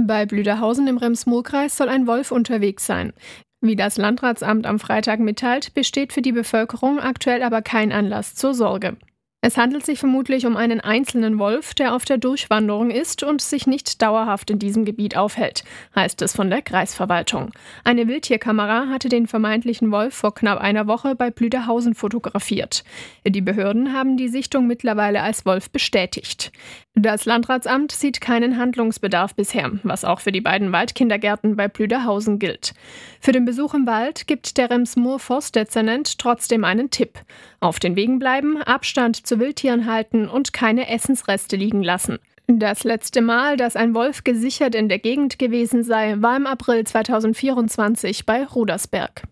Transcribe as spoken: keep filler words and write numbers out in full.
Bei Blüderhausen im Rems-Murr-Kreis soll ein Wolf unterwegs sein. Wie das Landratsamt am Freitag mitteilt, besteht für die Bevölkerung aktuell aber kein Anlass zur Sorge. Es handelt sich vermutlich um einen einzelnen Wolf, der auf der Durchwanderung ist und sich nicht dauerhaft in diesem Gebiet aufhält, heißt es von der Kreisverwaltung. Eine Wildtierkamera hatte den vermeintlichen Wolf vor knapp einer Woche bei Blüderhausen fotografiert. Die Behörden haben die Sichtung mittlerweile als Wolf bestätigt. Das Landratsamt sieht keinen Handlungsbedarf bisher, was auch für die beiden Waldkindergärten bei Blüderhausen gilt. Für den Besuch im Wald gibt der Rems-Murr-Forstdezernent trotzdem einen Tipp. Auf den Wegen bleiben, Abstand zu Wildtieren halten und keine Essensreste liegen lassen. Das letzte Mal, dass ein Wolf gesichert in der Gegend gewesen sei, war im April zweitausendvierundzwanzig bei Rudersberg.